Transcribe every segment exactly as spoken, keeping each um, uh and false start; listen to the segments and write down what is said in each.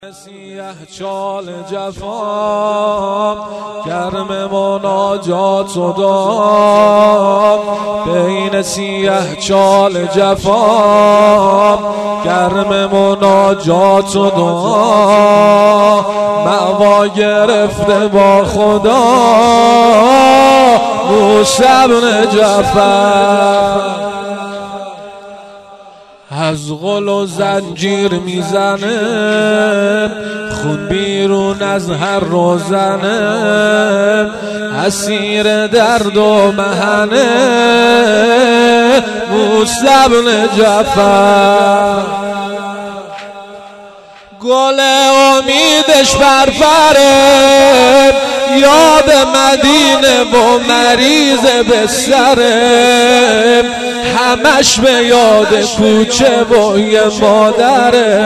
سیه چال جفا گرم مناجات و دام بین سیه چال جفا گرم مناجات و دام مأوا گرفته با خدا موسی بن جعفر از غل و زنجیر میزنه خون بیرون از هر روزنه اسیر درد و محنه موسی بن جعفر گل امیدش برپره یاد مدینه و مریض به سره همش به یاد کوچه و یه مادره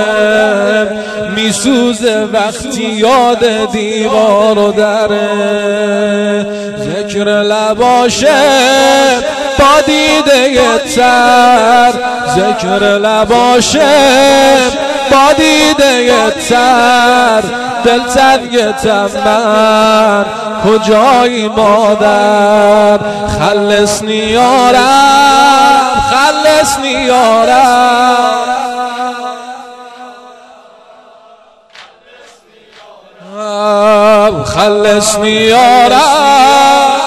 میسوزه وقتی یاد دیوار و دره ذکر لباشه با دیده تر ذکر لباشه با دیده تر دل تنگ تمن کجایی مادر خلصنی یارم خلصنی یارم خلصنی یارم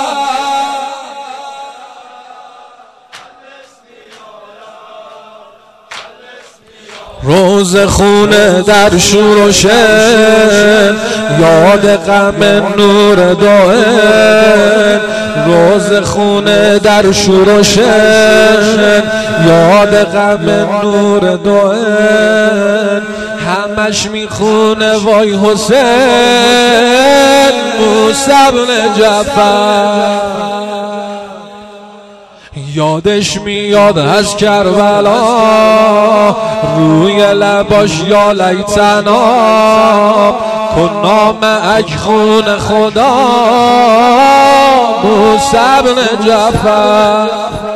روز خونه در شور و شن یاد غم نور دائم روز خونه در شور و شن یاد غم نور دائم همش میخونه وای حسین موسی بن جعفر یادش میاد از کربلا روی لباش یا لیتنا کنا معک خون خدا موسی بن جعفر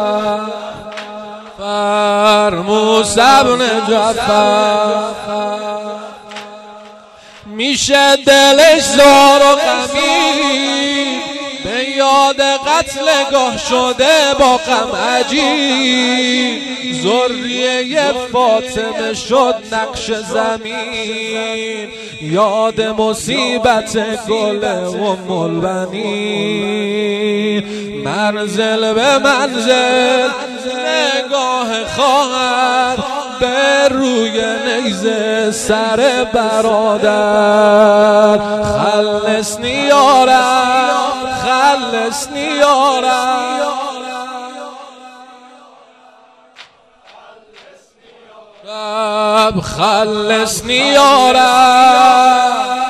فر موسی بن جعفر میشه دلش زار و غمین به یاد قتل گاه شده با غم عجیب ذریه فاطمه شد نقش زمین یاد مصیبت گل ام البنین منزل به منزل نگاه خواهر به روی نیزه سر برادر خلصنی یارم خلصنی یارم خلصنی یارم